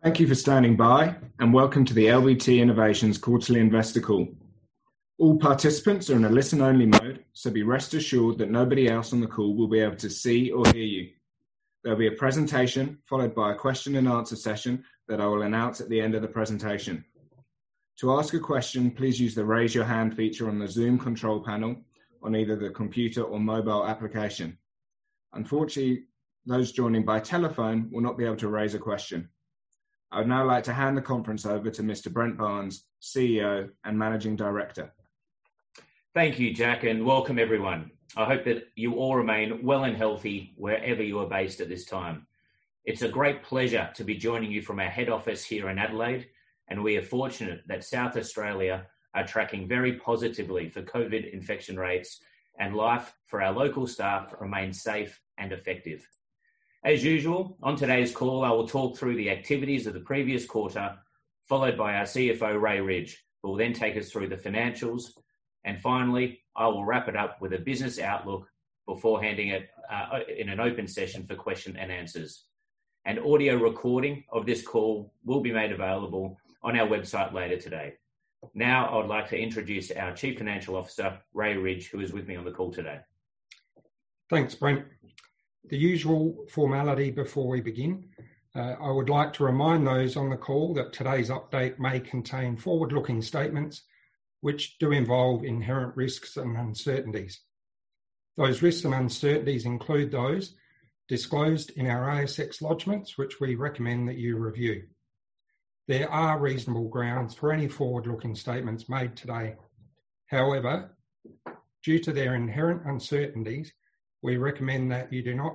Thank you for standing by, and welcome to the LBT Innovations Quarterly Investor Call. All participants are in a listen-only mode, so be rest assured that nobody else on the call will be able to see or hear you. There will be a presentation followed by a question and answer session that I will announce at the end of the presentation. To ask a question, please use the raise your hand feature on the Zoom control panel on either the computer or mobile application. Unfortunately, those joining by telephone will not be able to raise a question. I would now like to hand the conference over to Mr. Brent Barnes, CEO and Managing Director. Thank you, Jack, and welcome everyone. I hope that you all remain well and healthy wherever you are based at this time. It's a great pleasure to be joining you from our head office here in Adelaide, and we are fortunate that South Australia are tracking very positively for COVID infection rates, and life for our local staff remains safe and effective. As usual, on today's call, I will talk through the activities of the previous quarter, followed by our CFO, Ray Ridge, who will then take us through the financials. And finally, I will wrap it up with a business outlook before handing it in an open session for question and answers. An audio recording of this call will be made available on our website later today. Now, I would like to introduce our Chief Financial Officer, Ray Ridge, who is with me on the call today. Thanks, Brent. The usual formality before we begin. I would like to remind those on the call that today's update may contain forward-looking statements which do involve inherent risks and uncertainties. Those risks and uncertainties include those disclosed in our ASX lodgements, which we recommend that you review. There are reasonable grounds for any forward-looking statements made today. However, due to their inherent uncertainties, we recommend that you do not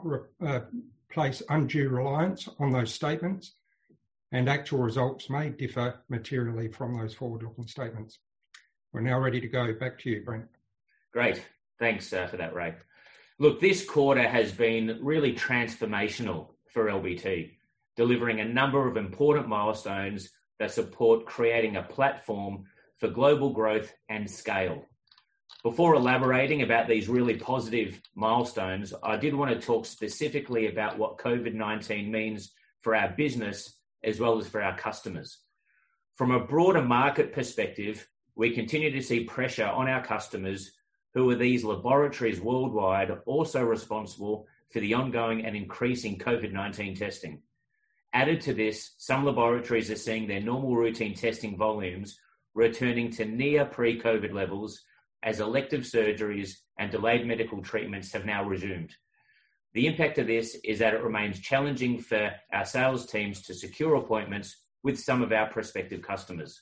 place undue reliance on those statements, and actual results may differ materially from those forward-looking statements. We're now ready to go. Back to you, Brent. Great. Thanks for that, Ray. Look, this quarter has been really transformational for LBT, delivering a number of important milestones that support creating a platform for global growth and scale. Before elaborating about these really positive milestones, I did want to talk specifically about what COVID-19 means for our business as well as for our customers. From a broader market perspective, we continue to see pressure on our customers, who are these laboratories worldwide also responsible for the ongoing and increasing COVID-19 testing. Added to this, some laboratories are seeing their normal routine testing volumes returning to near pre-COVID levels as elective surgeries and delayed medical treatments have now resumed. The impact of this is that it remains challenging for our sales teams to secure appointments with some of our prospective customers.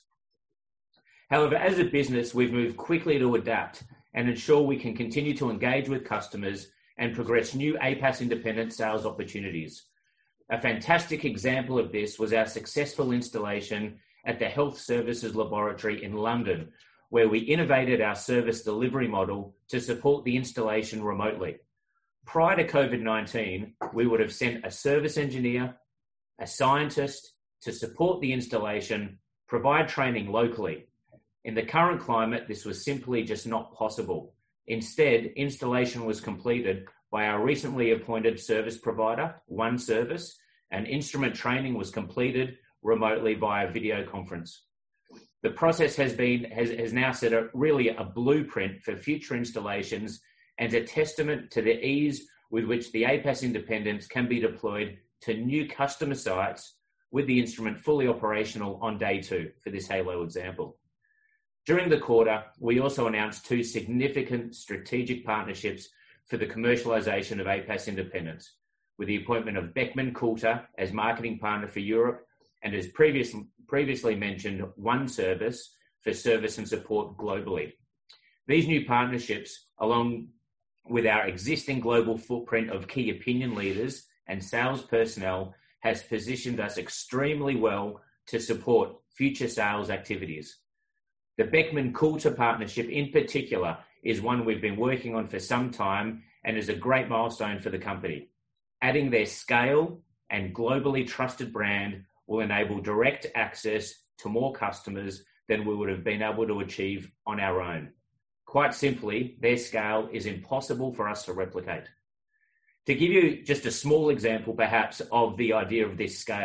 However, as a business, we've moved quickly to adapt and ensure we can continue to engage with customers and progress new APAS independent sales opportunities. A fantastic example of this was our successful installation at the Health Services Laboratory in London, where we innovated our service delivery model to support the installation remotely. Prior to COVID-19, we would have sent a service engineer, a scientist to support the installation, provide training locally. In the current climate, this was simply just not possible. Instead, installation was completed by our recently appointed service provider, One Service, and instrument training was completed remotely via video conference. The process has now set a blueprint for future installations and a testament to the ease with which the APAS independents can be deployed to new customer sites with the instrument fully operational on day 2 for this Halo example. During the quarter, we also announced 2 significant strategic partnerships for the commercialization of APAS independents, with the appointment of Beckman Coulter as marketing partner for Europe, and as previously mentioned, One Service for service and support globally. These new partnerships, along with our existing global footprint of key opinion leaders and sales personnel, has positioned us extremely well to support future sales activities. The Beckman Coulter partnership in particular is one we've been working on for some time and is a great milestone for the company. Adding their scale and globally trusted brand will enable direct access to more customers than we would have been able to achieve on our own. Quite simply, their scale is impossible for us to replicate. To give you just a small example, perhaps, of the idea of this scale,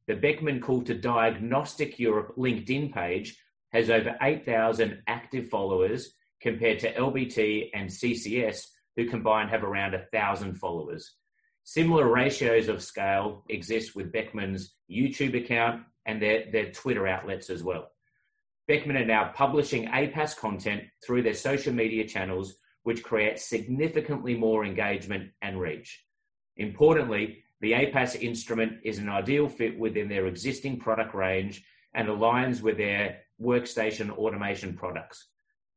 the Beckman Coulter Diagnostic Europe LinkedIn page has over 8,000 active followers compared to LBT and CCS, who combined have around 1,000 followers. Similar ratios of scale exist with Beckman's YouTube account and their Twitter outlets as well. Beckman are now publishing APAS content through their social media channels, which creates significantly more engagement and reach. Importantly, the APAS instrument is an ideal fit within their existing product range and aligns with their workstation automation products.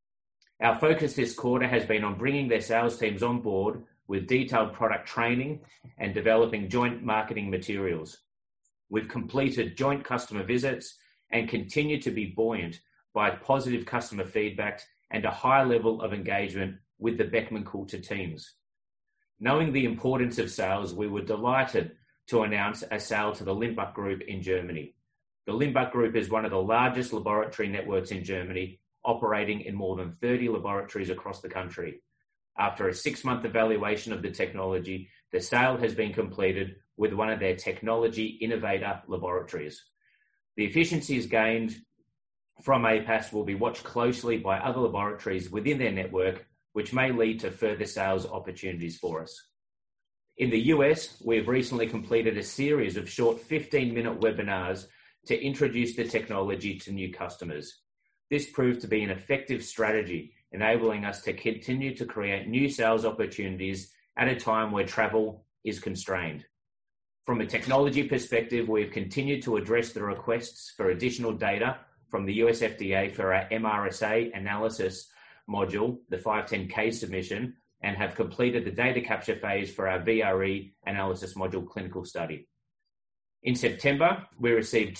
Our focus this quarter has been on bringing their sales teams on board with detailed product training and developing joint marketing materials. We've completed joint customer visits and continue to be buoyant by positive customer feedback and a high level of engagement with the Beckman Coulter teams. Knowing the importance of sales, we were delighted to announce a sale to the Limbach Group in Germany. The Limbach Group is one of the largest laboratory networks in Germany, operating in more than 30 laboratories across the country. After a 6-month evaluation of the technology, the sale has been completed with one of their technology innovator laboratories. The efficiencies gained from APAS will be watched closely by other laboratories within their network, which may lead to further sales opportunities for us. In the US, we have recently completed a series of short 15-minute webinars to introduce the technology to new customers. This proved to be an effective strategy, enabling us to continue to create new sales opportunities at a time where travel is constrained. From a technology perspective, we have continued to address the requests for additional data from the US FDA for our MRSA analysis module, the 510K submission, and have completed the data capture phase for our VRE analysis module clinical study. In September, we received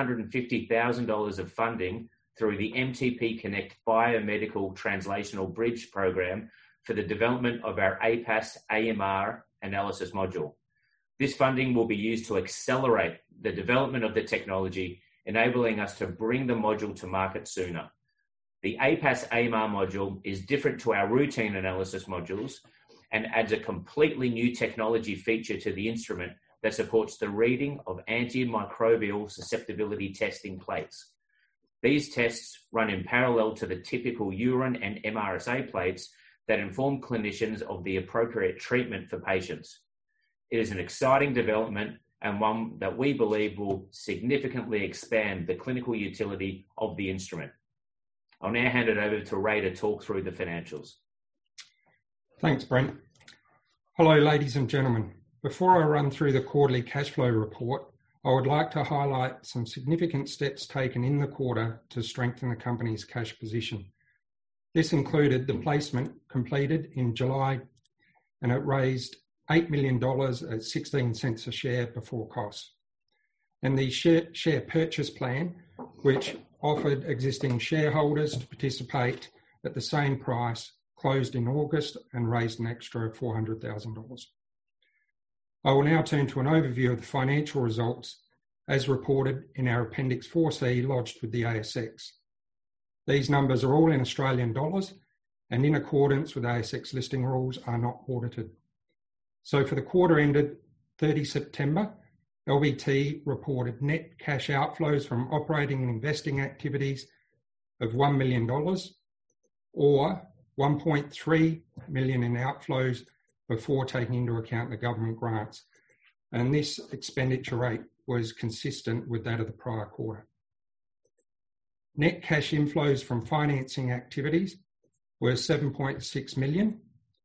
$750,000 of funding through the MTP Connect Biomedical Translational Bridge program for the development of our APAS AMR analysis module. This funding will be used to accelerate the development of the technology, enabling us to bring the module to market sooner. The APAS AMR module is different to our routine analysis modules and adds a completely new technology feature to the instrument that supports the reading of antimicrobial susceptibility testing plates. These tests run in parallel to the typical urine and MRSA plates that inform clinicians of the appropriate treatment for patients. It is an exciting development and one that we believe will significantly expand the clinical utility of the instrument. I'll now hand it over to Ray to talk through the financials. Thanks, Brent. Hello, ladies and gentlemen. Before I run through the quarterly cash flow report, I would like to highlight some significant steps taken in the quarter to strengthen the company's cash position. This included the placement completed in July, and it raised $8 million at 16 cents a share before costs. And the share purchase plan, which offered existing shareholders to participate at the same price, closed in August and raised an extra $400,000. I will now turn to an overview of the financial results as reported in our Appendix 4C lodged with the ASX. These numbers are all in Australian dollars and in accordance with ASX listing rules are not audited. So for the quarter ended 30 September, LBT reported net cash outflows from operating and investing activities of $1 million or $1.3 million in outflows before taking into account the government grants. And this expenditure rate was consistent with that of the prior quarter. Net cash inflows from financing activities were $7.6 million.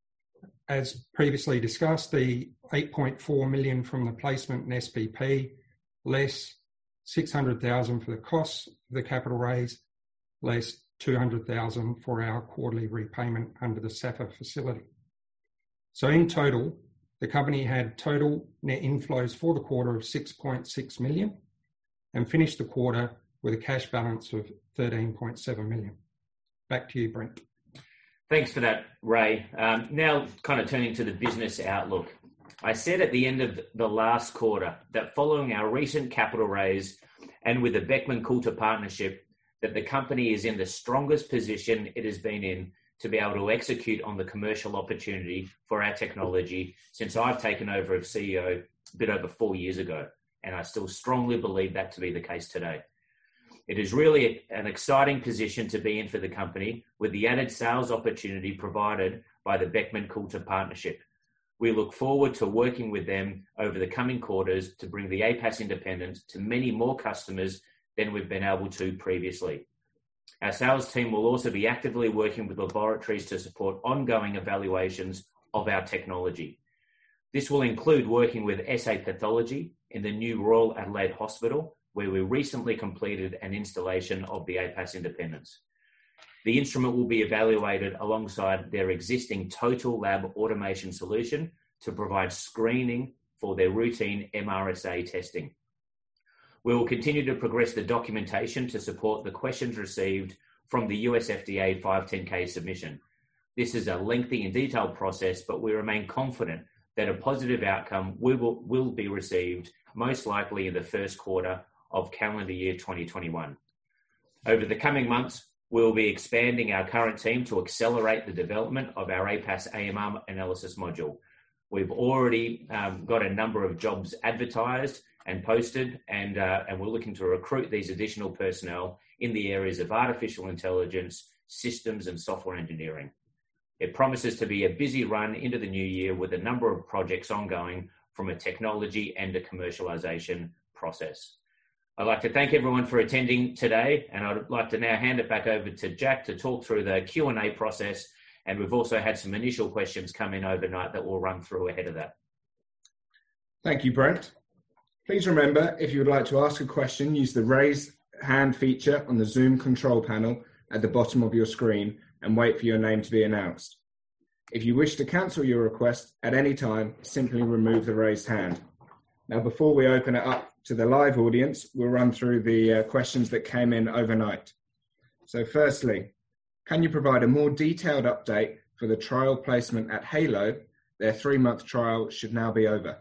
As previously discussed, the $8.4 million from the placement in SPP, less $600,000 for the costs of the capital raise, less $200,000 for our quarterly repayment under the SAFA facility. So in total, the company had total net inflows for the quarter of $6.6 million and finished the quarter with a cash balance of $13.7 million. Back to you, Brent. Thanks for that, Ray. Now kind of turning to the business outlook. I said at the end of the last quarter that following our recent capital raise and with the Beckman Coulter partnership, that the company is in the strongest position it has been in to be able to execute on the commercial opportunity for our technology since I've taken over as CEO a bit over 4 years ago. and I still strongly believe that to be the case today. It is really an exciting position to be in for the company, with the added sales opportunity provided by the Beckman Coulter partnership. We look forward to working with them over the coming quarters to bring the APAS Independence to many more customers than we've been able to previously. Our sales team will also be actively working with laboratories to support ongoing evaluations of our technology. This will include working with SA Pathology in the new Royal Adelaide Hospital, where we recently completed an installation of the APAS Independence. The instrument will be evaluated alongside their existing Total Lab automation solution to provide screening for their routine MRSA testing. We will continue to progress the documentation to support the questions received from the US FDA 510K submission. This is a lengthy and detailed process, but we remain confident that a positive outcome will be received most likely in the first quarter of calendar year 2021. Over the coming months, we'll be expanding our current team to accelerate the development of our APAS AMR analysis module. We've already got a number of jobs advertised and posted, and we're looking to recruit these additional personnel in the areas of artificial intelligence, systems, and software engineering. It promises to be a busy run into the new year with a number of projects ongoing from a technology and a commercialization process. I'd like to thank everyone for attending today, and I'd like to now hand it back over to Jack to talk through the Q&A process, and we've also had some initial questions come in overnight that we'll run through ahead of that. Thank you, Brent. Please remember, if you would like to ask a question, use the raise hand feature on the Zoom control panel at the bottom of your screen and wait for your name to be announced. If you wish to cancel your request at any time, simply remove the raised hand. Now, before we open it up to the live audience, we'll run through the questions that came in overnight. So firstly, can you provide a more detailed update for the trial placement at Halo? Their 3-month trial should now be over.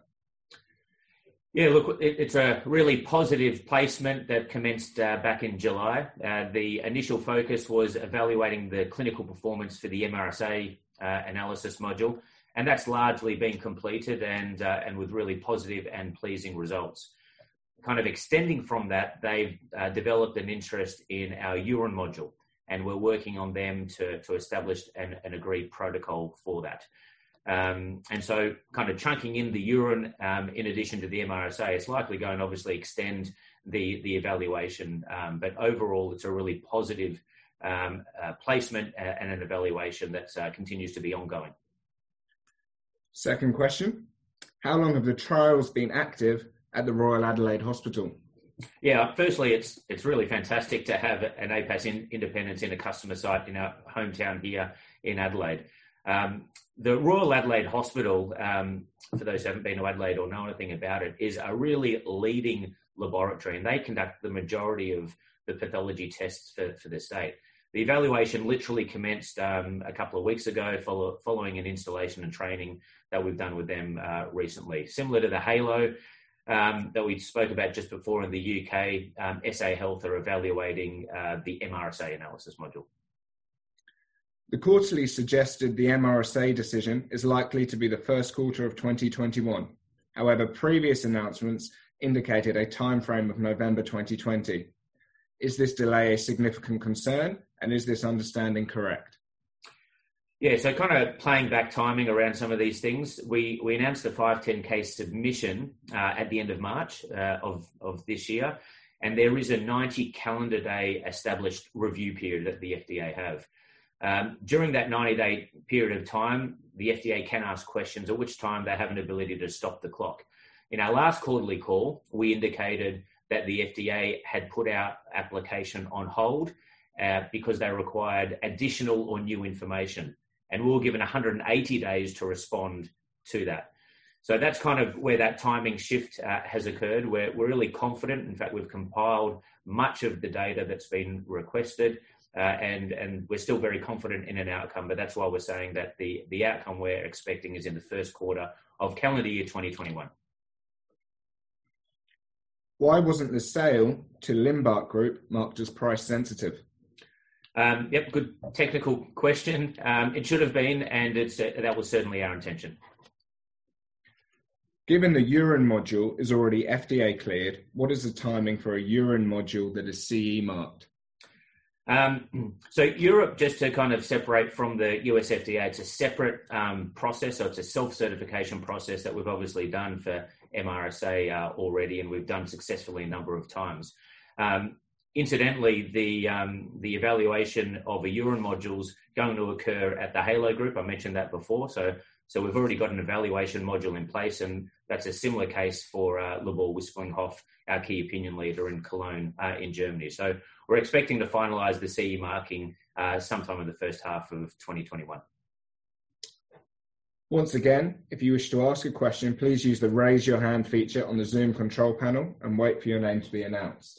Yeah, look, it's a really positive placement that commenced back in July. The initial focus was evaluating the clinical performance for the MRSA analysis module, and that's largely been completed and with really positive and pleasing results. Kind of extending from that, they've developed an interest in our urine module, and we're working on them to establish an agreed protocol for that. And so kind of chunking in the urine in addition to the MRSA, it's likely going to obviously extend the evaluation, but overall it's a really positive placement and an evaluation that continues to be ongoing. Second question, how long have the trials been active at the Royal Adelaide Hospital? Yeah, firstly, it's really fantastic to have an APAS Independence in a customer site in our hometown here in Adelaide. The Royal Adelaide Hospital, for those who haven't been to Adelaide or know anything about it, is a really leading laboratory, and they conduct the majority of the pathology tests for the state. The evaluation literally commenced a couple of weeks ago following an installation and training that we've done with them recently. Similar to the Halo that we spoke about just before in the UK, SA Health are evaluating the MRSA analysis module. The quarterly suggested the MRSA decision is likely to be the first quarter of 2021. However, previous announcements indicated a timeframe of November 2020. Is this delay a significant concern, and is this understanding correct? Yeah, so kind of playing back timing around some of these things, we announced the 510K submission at the end of March of this year, and there is a 90 calendar day established review period that the FDA have. During that 90-day period of time, the FDA can ask questions, at which time they have an ability to stop the clock. In our last quarterly call, we indicated that the FDA had put our application on hold because they required additional or new information. And we were given 180 days to respond to that. So that's kind of where that timing shift has occurred. We're really confident. In fact, we've compiled much of the data that's been requested, and we're still very confident in an outcome. But that's why we're saying that the outcome we're expecting is in the first quarter of calendar year 2021. Why wasn't the sale to Limbach Group marked as price sensitive? Yep, good technical question. It should have been, and that was certainly our intention. Given the urine module is already FDA cleared, what is the timing for a urine module that is CE marked? So Europe, just to kind of separate from the US FDA, it's a separate process. So it's a self-certification process that we've obviously done for MRSA already, and we've done successfully a number of times. Incidentally, the evaluation of a urine module is going to occur at the HALO group. I mentioned that before. So we've already got an evaluation module in place, and that's a similar case for Libor Wisplinghoff, our key opinion leader in Cologne in Germany. So we're expecting to finalise the CE marking sometime in the first half of 2021. Once again, if you wish to ask a question, please use the raise your hand feature on the Zoom control panel and wait for your name to be announced.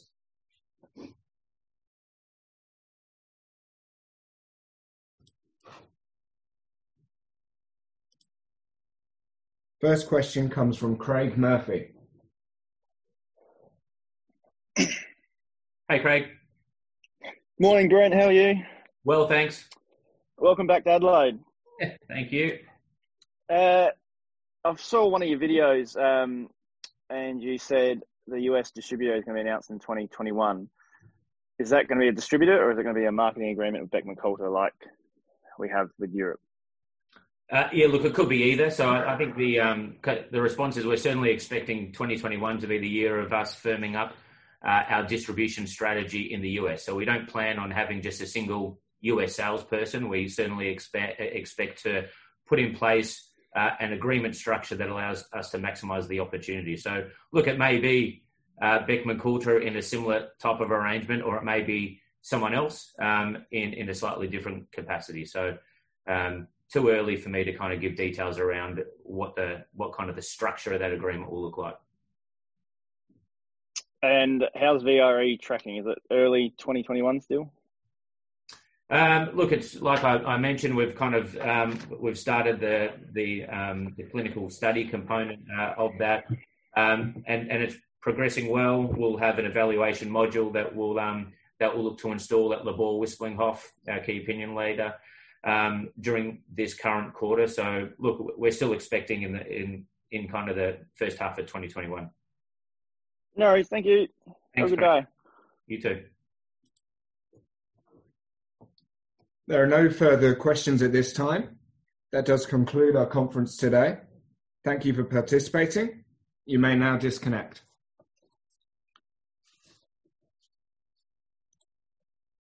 First question comes from Craig Murphy. Hey, Craig. Morning, Grant. How are you? Well, thanks. Welcome back to Adelaide. Thank you. I saw one of your videos and you said the US distributor is going to be announced in 2021. Is that going to be a distributor or is it going to be a marketing agreement with Beckman Coulter like we have with Europe? Yeah, look, it could be either. So I think the response is we're certainly expecting 2021 to be the year of us firming up our distribution strategy in the US. So we don't plan on having just a single US salesperson. We certainly expect to put in place an agreement structure that allows us to maximize the opportunity. So look, it may be Beckman Coulter in a similar type of arrangement, or it may be someone else in a slightly different capacity. So too early for me to kind of give details around what kind of the structure of that agreement will look like. And how's VRE tracking? Is it early 2021 still? Look, it's like I mentioned, we've kind of we've started the clinical study component of that, and it's progressing well. We'll have an evaluation module that will look to install at Libor Wisplinghoff, our key opinion leader, during this current quarter. So look, we're still expecting in kind of the first half of 2021. No worries. Thank you. Thanks, have a good day. You too. There are no further questions at this time. That does conclude our conference today. Thank you for participating. You may now disconnect.